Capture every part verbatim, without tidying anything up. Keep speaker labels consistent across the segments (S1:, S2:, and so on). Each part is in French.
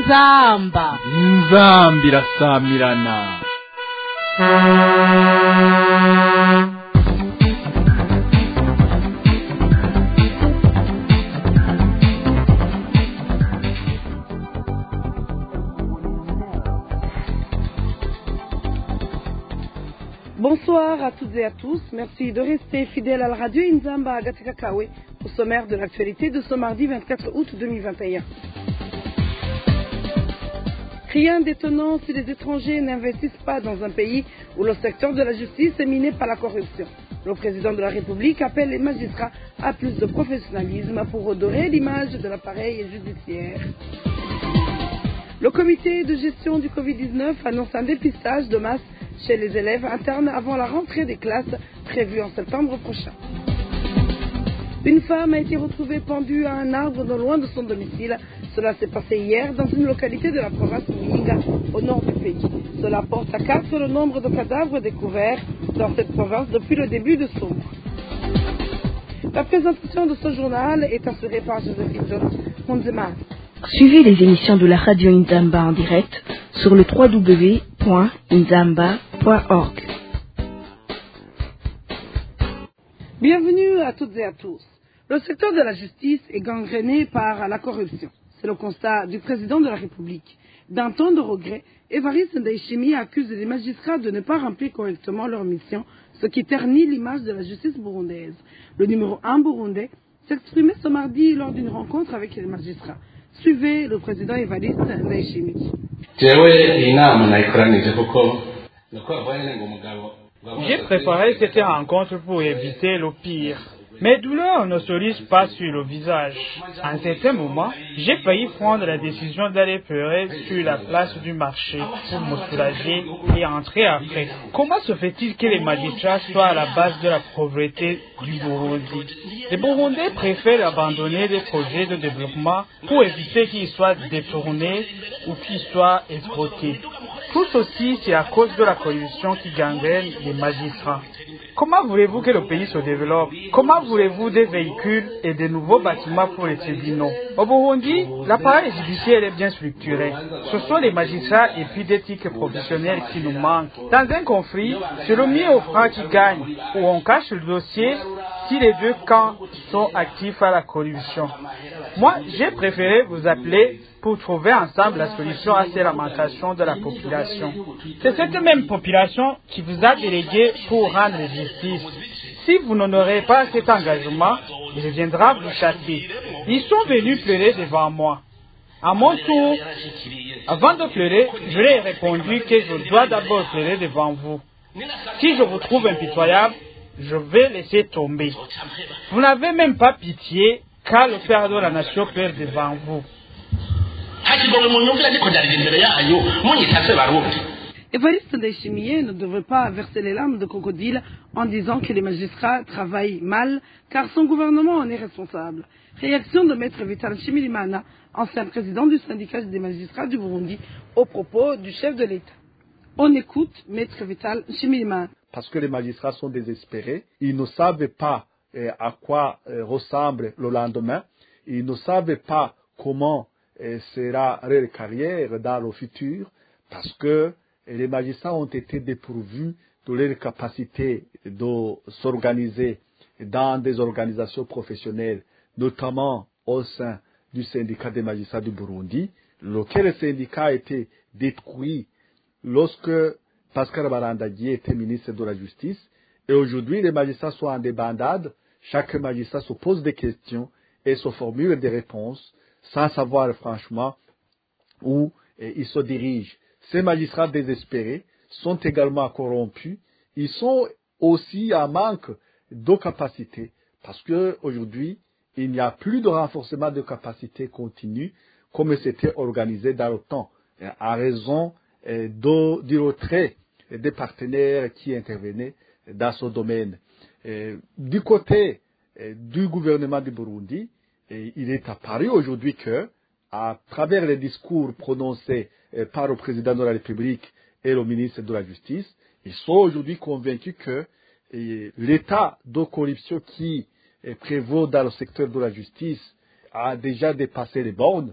S1: inzamba
S2: inzamba irasamirana.
S3: Bonsoir à toutes et à tous. Merci de rester fidèles à la radio Inzamba à Gatekakawe au sommaire de l'actualité de ce mardi vingt-quatre août deux mille vingt et un. Rien d'étonnant si les étrangers n'investissent pas dans un pays où le secteur de la justice est miné par la corruption. Le président de la République appelle les magistrats à plus de professionnalisme pour redorer l'image de l'appareil judiciaire. Le comité de gestion du covid dix-neuf annonce un dépistage de masse chez les élèves internes avant la rentrée des classes prévue en septembre prochain. Une femme a été retrouvée pendue à un arbre non loin de son domicile. Cela s'est passé hier dans une localité de la province de Muyinga, au nord du pays. Cela porte à quatre le nombre de cadavres découverts dans cette province depuis le début de ce mois. La présentation de ce journal est assurée par Joséphine John Monzema.
S4: Suivez les émissions de la radio Inzamba en direct sur le w w w point inzamba point org.
S3: Bienvenue à toutes et à tous. Le secteur de la justice est gangréné par la corruption. C'est le constat du président de la République. D'un ton de regret, Évariste Ndayishimiye accuse les magistrats de ne pas remplir correctement leur mission, ce qui ternit l'image de la justice burundaise. Le numéro un burundais s'exprimait ce mardi lors d'une rencontre avec les magistrats. Suivez le président Évariste Ndayishimiye.
S5: J'ai préparé cette rencontre pour éviter le pire. Mes douleurs ne se lisent pas sur le visage. À un certain moment, j'ai failli prendre la décision d'aller pleurer sur la place du marché pour me soulager et entrer après. Comment se fait-il que les magistrats soient à la base de la pauvreté du Burundi? Les Burundais préfèrent abandonner des projets de développement pour éviter qu'ils soient détournés ou qu'ils soient exploités. Tout ceci, c'est à cause de la corruption qui gangrène les magistrats. Comment voulez-vous que le pays se développe? Comment voulez-vous des véhicules et de nouveaux bâtiments pour les tribunaux? Au Burundi, l'appareil judiciaire est bien structuré. Ce sont les magistrats et puis des titres professionnels qui nous manquent. Dans un conflit, c'est le mieux offrant qui gagne, où on cache le dossier si les deux camps sont actifs à la corruption. Moi, j'ai préféré vous appeler pour trouver ensemble la solution à ces lamentations de la population. C'est cette même population qui vous a délégué pour rendre justice. Si vous n'honorez pas cet engagement, il viendra vous chasser. Ils sont venus pleurer devant moi. À mon tour, avant de pleurer, je leur ai répondu que je dois d'abord pleurer devant vous. Si je vous trouve impitoyable, je vais laisser tomber. Vous n'avez même pas pitié, car le Père de la Nation pleure devant vous.
S3: Évariste Ndayishimiye ne devrait pas verser les larmes de crocodile en disant que les magistrats travaillent mal, car son gouvernement en est responsable. Réaction de Maître Vital Nshimirimana, ancien président du syndicat des magistrats du Burundi, au propos du chef de l'État. On écoute Maître Vital Nshimirimana.
S6: Parce que les magistrats sont désespérés, ils ne savent pas euh, à quoi euh, ressemble le lendemain, ils ne savent pas comment euh, sera leur carrière dans le futur, parce que les magistrats ont été dépourvus de leur capacité de s'organiser dans des organisations professionnelles, notamment au sein du syndicat des magistrats du Burundi, lequel syndicat a été détruit lorsque Pascal Barandagi était ministre de la Justice. Et aujourd'hui, les magistrats sont en débandade. Chaque magistrat se pose des questions et se formule des réponses sans savoir franchement où ils se dirigent. Ces magistrats désespérés sont également corrompus. Ils sont aussi en manque de capacité parce qu'aujourd'hui, il n'y a plus de renforcement de capacité continue comme c'était organisé dans le temps, à raison de, du retrait des partenaires qui intervenaient dans ce domaine. Du côté du gouvernement du Burundi, il est apparu aujourd'hui que, à travers les discours prononcés par le président de la République et le ministre de la Justice, ils sont aujourd'hui convaincus que l'état de corruption qui prévaut dans le secteur de la justice a déjà dépassé les bornes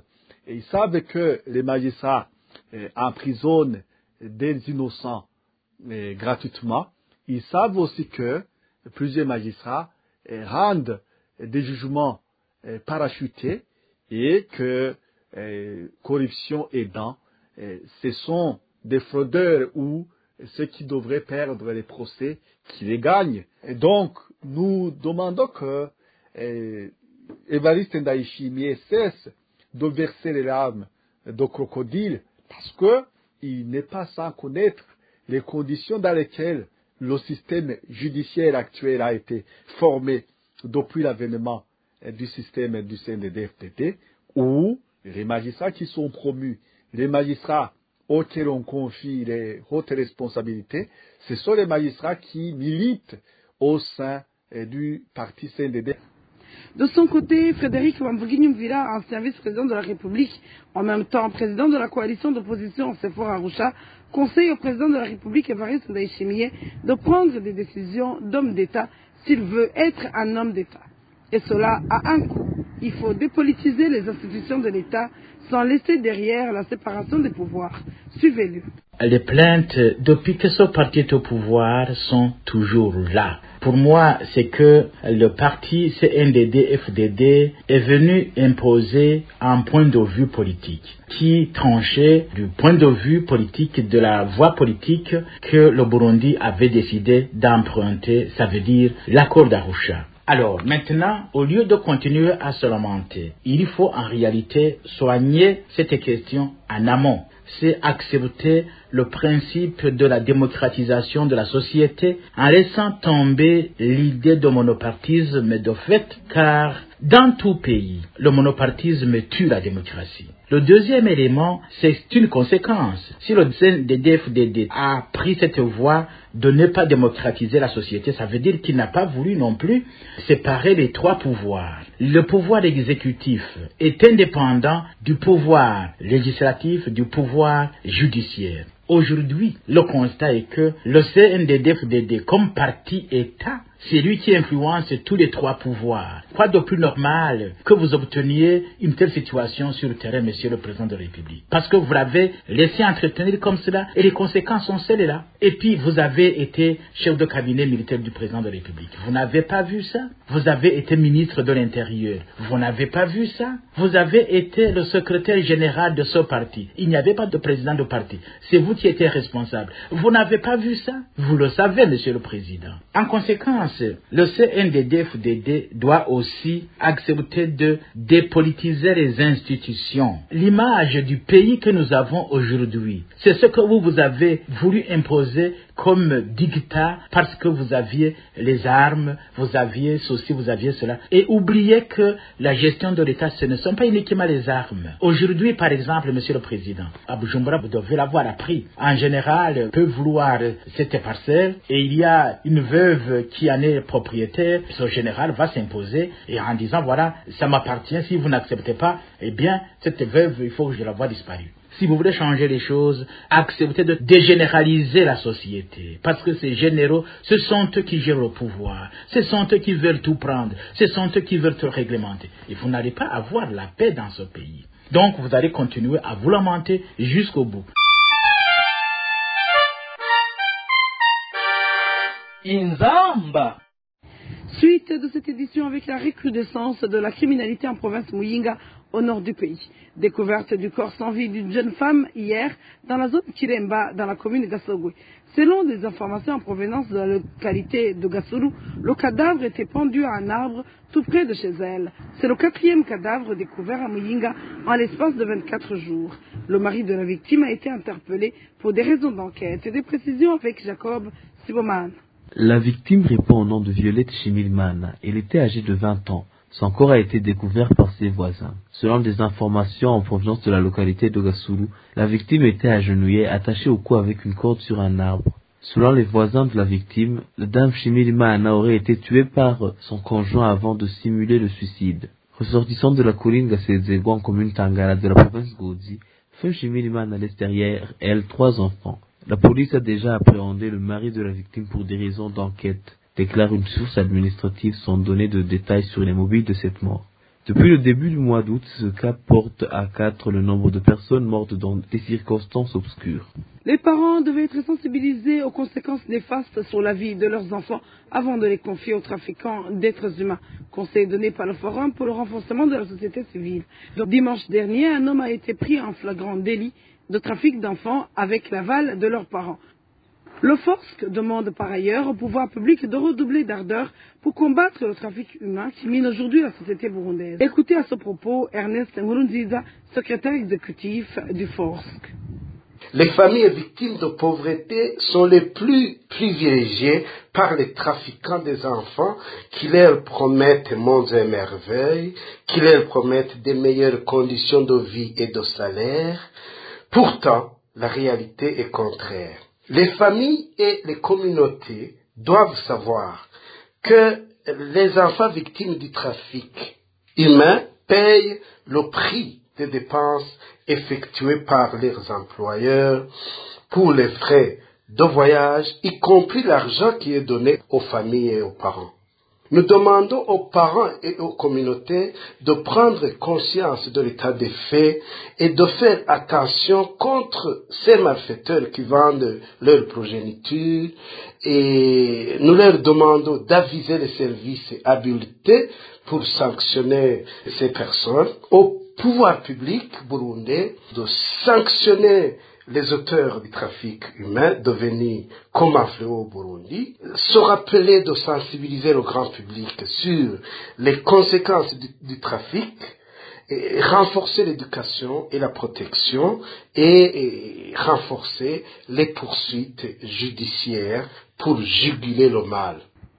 S6: Et ils savent que les magistrats euh, emprisonnent des innocents euh, gratuitement. Ils savent aussi que plusieurs magistrats euh, rendent des jugements euh, parachutés et que euh, corruption aidant, euh, ce sont des fraudeurs ou ceux qui devraient perdre les procès qui les gagnent. Et donc, nous demandons que euh, Évariste Ndayishimiye cesse de verser les larmes de crocodile parce que il n'est pas sans connaître les conditions dans lesquelles le système judiciaire actuel a été formé depuis l'avènement du système du C N D D F D D, où les magistrats qui sont promus, les magistrats auxquels on confie les hautes responsabilités, ce sont les magistrats qui militent au sein du parti C N D D.
S3: De son côté, Frédéric Wambouguinyumvila, ancien vice-président de la République, en même temps président de la coalition d'opposition Sephora Arusha, conseille au président de la République, Évariste Ndayishimiye, de prendre des décisions d'homme d'État s'il veut être un homme d'État. Et cela a un coût. Il faut dépolitiser les institutions de l'État sans laisser derrière la séparation des pouvoirs. Suivez-le.
S1: Les plaintes, depuis que ce parti est au pouvoir, sont toujours là. Pour moi, c'est que le parti C N D D F D D est venu imposer un point de vue politique qui tranchait du point de vue politique de la voie politique que le Burundi avait décidé d'emprunter, ça veut dire l'accord d'Arusha. Alors, maintenant, au lieu de continuer à se lamenter, il faut en réalité soigner cette question en amont. C'est accepter le principe de la démocratisation de la société en laissant tomber l'idée de monopartisme de fait, car dans tout pays, le monopartisme tue la démocratie. Le deuxième élément, c'est une conséquence. Si le C N D D F D D a pris cette voie de ne pas démocratiser la société, ça veut dire qu'il n'a pas voulu non plus séparer les trois pouvoirs. Le pouvoir exécutif est indépendant du pouvoir législatif, du pouvoir judiciaire. Aujourd'hui, le constat est que le C N D D F D D, comme parti État, c'est lui qui influence tous les trois pouvoirs. Quoi de plus normal que vous obteniez une telle situation sur le terrain, Monsieur le Président de la République? Parce que vous l'avez laissé entretenir comme cela et les conséquences sont celles-là. Et puis, vous avez été chef de cabinet militaire du Président de la République. Vous n'avez pas vu ça? Vous avez été ministre de l'Intérieur. Vous n'avez pas vu ça? Vous avez été le secrétaire général de ce parti. Il n'y avait pas de président de parti. C'est vous qui étiez responsable. Vous n'avez pas vu ça? Vous le savez, Monsieur le Président. En conséquence, le C N D D F D D doit aussi accepter de dépolitiser les institutions. L'image du pays que nous avons aujourd'hui, c'est ce que vous, vous avez voulu imposer comme dictat parce que vous aviez les armes, vous aviez ceci, vous aviez cela. Et oubliez que la gestion de l'État, ce ne sont pas uniquement les armes. Aujourd'hui, par exemple, Monsieur le Président, à Bujumbura, vous devez l'avoir appris. En général, peut vouloir cette parcelle et il y a une veuve qui en est propriétaire. Ce général va s'imposer et en disant, voilà, ça m'appartient. Si vous n'acceptez pas, eh bien, cette veuve, il faut que je la voie disparue. Si vous voulez changer les choses, acceptez de dégénéraliser la société. Parce que ces généraux, ce sont eux qui gèrent le pouvoir. Ce sont eux qui veulent tout prendre. Ce sont eux qui veulent tout réglementer. Et vous n'allez pas avoir la paix dans ce pays. Donc, vous allez continuer à vous lamenter jusqu'au bout.
S2: Inzamba.
S3: Suite de cette édition avec la recrudescence de la criminalité en province Muyinga au nord du pays. Découverte du corps sans vie d'une jeune femme hier dans la zone Kiremba dans la commune de Gassogwe. Selon des informations en provenance de la localité de Gassuru, le cadavre était pendu à un arbre tout près de chez elle. C'est le quatrième cadavre découvert à Muyinga en l'espace de vingt-quatre jours. Le mari de la victime a été interpellé pour des raisons d'enquête et des précisions avec Jacob Siboman.
S7: La victime répond au nom de Violette Chimilman. Elle était âgée de vingt ans. Son corps a été découvert par ses voisins. Selon des informations en provenance de la localité de Gassuru, la victime était agenouillée, attachée au cou avec une corde sur un arbre. Selon les voisins de la victime, la dame Chimilman aurait été tuée par son conjoint avant de simuler le suicide. Ressortissant de la colline Gassezego en commune Tangara de la province Godi, Feu Chimilman a laissé derrière elle trois enfants. La police a déjà appréhendé le mari de la victime pour des raisons d'enquête, déclare une source administrative sans donner de détails sur les mobiles de cette mort. Depuis le début du mois d'août, ce cas porte à quatre le nombre de personnes mortes dans des circonstances obscures.
S3: Les parents devaient être sensibilisés aux conséquences néfastes sur la vie de leurs enfants avant de les confier aux trafiquants d'êtres humains. Conseil donné par le Forum pour le renforcement de la société civile. Donc, dimanche dernier, un homme a été pris en flagrant délit de trafic d'enfants avec l'aval de leurs parents. Le FORSC demande par ailleurs au pouvoir public de redoubler d'ardeur pour combattre le trafic humain qui mine aujourd'hui la société burundaise. Écoutez à ce propos Ernest Nkurunziza, secrétaire exécutif du FORSC.
S8: Les familles victimes de pauvreté sont les plus privilégiées par les trafiquants des enfants qui leur promettent monts et merveilles, qui leur promettent des meilleures conditions de vie et de salaire. Pourtant, la réalité est contraire. Les familles et les communautés doivent savoir que les enfants victimes du trafic humain payent le prix des dépenses effectuées par leurs employeurs pour les frais de voyage, y compris l'argent qui est donné aux familles et aux parents. Nous demandons aux parents et aux communautés de prendre conscience de l'état des faits et de faire attention contre ces malfaiteurs qui vendent leur progéniture, et nous leur demandons d'aviser les services habilités pour sanctionner ces personnes, au pouvoir public burundais de sanctionner les auteurs du trafic humain devenus comme un fléau au Burundi, se rappeler de sensibiliser le grand public sur les conséquences du, du trafic, et renforcer l'éducation et la protection et, et renforcer les poursuites judiciaires pour juguler le mal.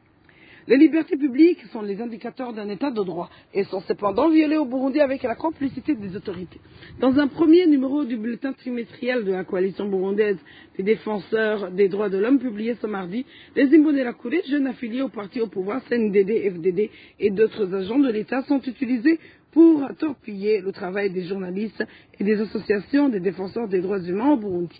S3: Les libertés publiques sont les indicateurs d'un état de droit et sont cependant violées au Burundi avec la complicité des autorités. Dans un premier numéro du bulletin trimestriel de la coalition burundaise des défenseurs des droits de l'homme publié ce mardi, les Imbonerakure, jeunes affiliés au parti au pouvoir C N D D, F D D et d'autres agents de l'État sont utilisés pour torpiller le travail des journalistes et des associations des défenseurs des droits humains au Burundi.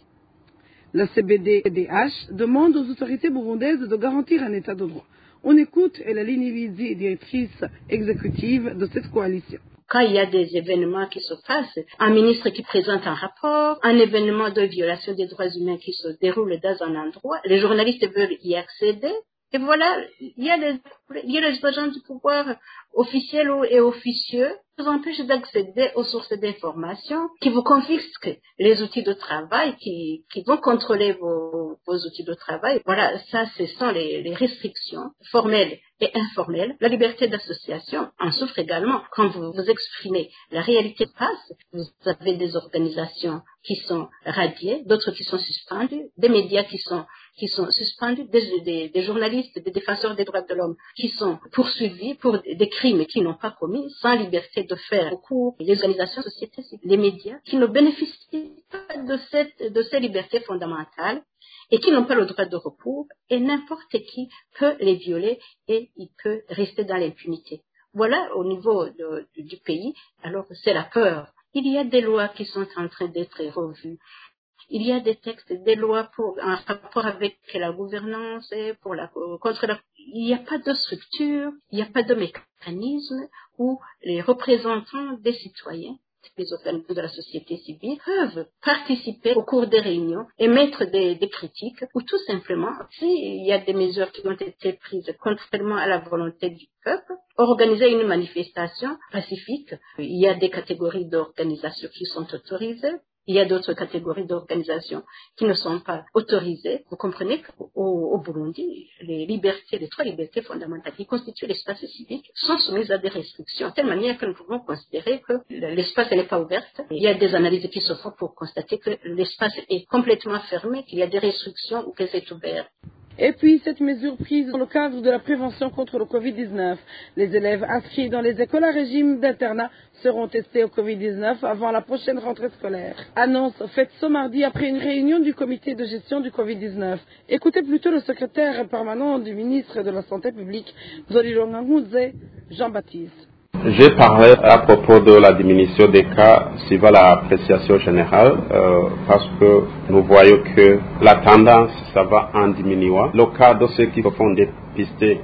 S3: La C B D D H demande aux autorités burundaises de garantir un état de droit. On écoute Elalini Lizi, directrice exécutive de cette coalition.
S9: Quand il y a des événements qui se passent, un ministre qui présente un rapport, un événement de violation des droits humains qui se déroule dans un endroit, les journalistes veulent y accéder. Et voilà, il y a les, il y a les agents du pouvoir officiels et officieux qui vous empêchent d'accéder aux sources d'information, qui vous confisquent les outils de travail, qui, qui vont contrôler vos, vos outils de travail. Voilà, ça, ce sont les, les restrictions formelles et informelles. La liberté d'association en souffre également. Quand vous vous exprimez, la réalité passe. Vous avez des organisations qui sont radiées, d'autres qui sont suspendues, des médias qui sont qui sont suspendus, des, des, des journalistes, des défenseurs des droits de l'homme qui sont poursuivis pour des crimes qu'ils n'ont pas commis, sans liberté de faire recours, les organisations de société civile, les médias qui ne bénéficient pas de, cette, de ces libertés fondamentales et qui n'ont pas le droit de recours, et n'importe qui peut les violer et il peut rester dans l'impunité. Voilà au niveau de, de, du pays, alors c'est la peur. Il y a des lois qui sont en train d'être revues. Il y a des textes, des lois pour un rapport avec la gouvernance et pour la contre la. Il n'y a pas de structure, il n'y a pas de mécanisme où les représentants des citoyens, les organismes de la société civile, peuvent participer au cours des réunions, émettre des, des critiques, ou tout simplement, s'il y a des mesures qui ont été prises contrairement à la volonté du peuple, organiser une manifestation pacifique. Il y a des catégories d'organisations qui sont autorisées. Il y a d'autres catégories d'organisations qui ne sont pas autorisées. Vous comprenez qu'au au Burundi, les libertés, les trois libertés fondamentales qui constituent l'espace civique sont soumises à des restrictions, de telle manière que nous pouvons considérer que l'espace n'est pas ouvert. Il y a des analyses qui se font pour constater que l'espace est complètement fermé, qu'il y a des restrictions ou que c'est ouvert.
S3: Et puis, cette mesure prise dans le cadre de la prévention contre le covid dix-neuf. Les élèves inscrits dans les écoles à régime d'internat seront testés au covid dix-neuf avant la prochaine rentrée scolaire. Annonce faite ce mardi après une réunion du comité de gestion du covid dix-neuf. Écoutez plutôt le secrétaire permanent du ministre de la Santé publique, Zolilonganguze, Jean-Baptiste.
S10: J'ai parlé à propos de la diminution des cas suivant l'appréciation générale euh, parce que nous voyons que la tendance, ça va en diminuant. Le cas de ceux qui se font dépister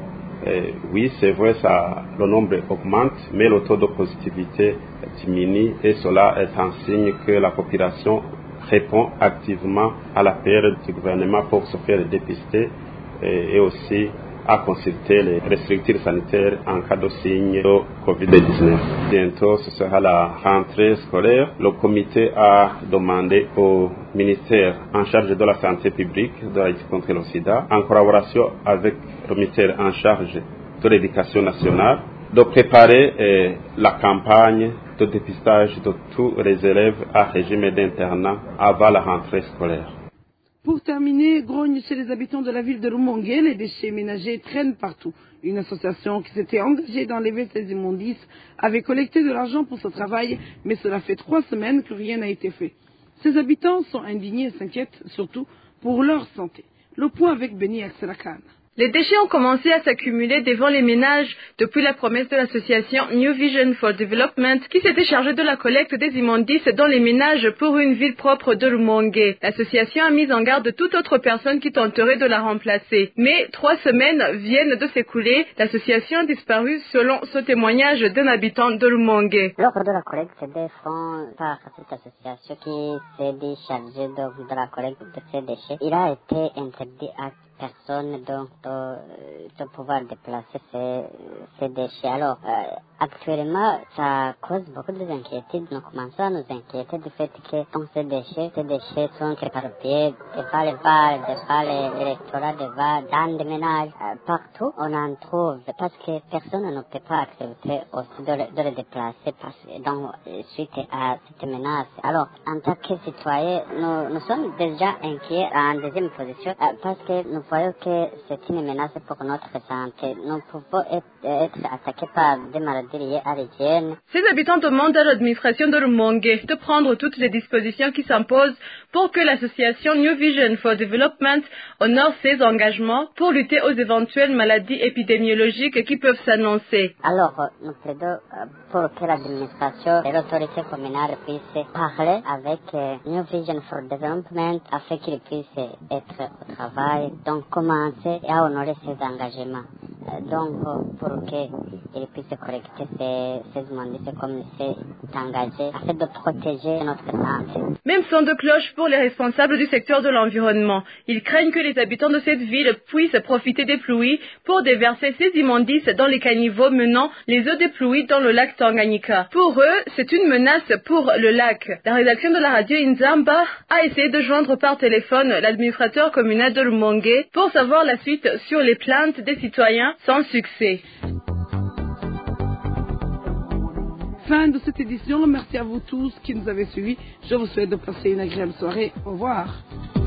S10: Et oui, c'est vrai, ça, le nombre augmente, mais le taux de positivité diminue et cela est un signe que la population répond activement à l'appel du gouvernement pour se faire dépister et, et aussi à consulter les structures sanitaires en cas de signe de covid dix-neuf. Bientôt, ce sera la rentrée scolaire. Le comité a demandé au ministère en charge de la santé publique, de la lutte contre le sida, en collaboration avec le ministère en charge de l'éducation nationale, de préparer eh, la campagne de dépistage de tous les élèves à régime d'internat avant la rentrée scolaire.
S3: Pour terminer, grogne chez les habitants de la ville de Rumongue, les déchets ménagers traînent partout. Une association qui s'était engagée d'enlever ces immondices avait collecté de l'argent pour ce travail, mais cela fait trois semaines que rien n'a été fait. Ces habitants sont indignés et s'inquiètent surtout pour leur santé. Le point avec Beni Axelakan.
S11: Les déchets ont commencé à s'accumuler devant les ménages depuis la promesse de l'association New Vision for Development qui s'était chargée de la collecte des immondices dans les ménages pour une ville propre de Rumongue. L'association a mis en garde toute autre personne qui tenterait de la remplacer. Mais trois semaines viennent de s'écouler. L'association a disparu selon ce témoignage d'un habitant de Rumongue.
S12: L'ordre de la collecte se défend par cette association qui s'est déchargée de, de la collecte de ces déchets. Il a été interdit à personne donc de, de pouvoir déplacer ces, ces déchets. Alors, euh, actuellement, ça cause beaucoup d'inquiétudes. Nous commençons à nous inquiéter du fait que donc, ces déchets, ces déchets sont éparpillés devant les valles, devant les électorats, devant dans des ménages. Euh, partout, on en trouve parce que personne ne peut pas accepter aussi de, le, de les déplacer parce, donc, suite à cette menace. Alors, en tant que citoyens, nous, nous sommes déjà inquiets en deuxième position euh, parce que nous voyons que c'est une menace pour notre santé. Nous pouvons être, être attaqués par des maladies liées à l'hygiène.
S11: Ces habitants demandent à l'administration de Rumongue de prendre toutes les dispositions qui s'imposent pour que l'association New Vision for Development honore ses engagements pour lutter aux éventuelles maladies épidémiologiques qui peuvent s'annoncer.
S12: Alors, nous plaidons pour que l'administration et l'autorité communale puissent parler avec New Vision for Development afin qu'ils puissent être au travail. Donc, commencer à honorer ses engagements. Donc, pour qu'ils puissent collecter ces, ces immondices comme il s'est engagé, afin de protéger notre santé.
S11: Même son de cloche pour les responsables du secteur de l'environnement. Ils craignent que les habitants de cette ville puissent profiter des pluies pour déverser ces immondices dans les caniveaux menant les eaux des pluies dans le lac Tanganyika. Pour eux, c'est une menace pour le lac. La rédaction de la radio Inzamba a essayé de joindre par téléphone l'administrateur communal de Rumongue pour savoir la suite sur les plaintes des citoyens sans succès.
S3: Fin de cette édition. Merci à vous tous qui nous avez suivis. Je vous souhaite de passer une agréable soirée. Au revoir.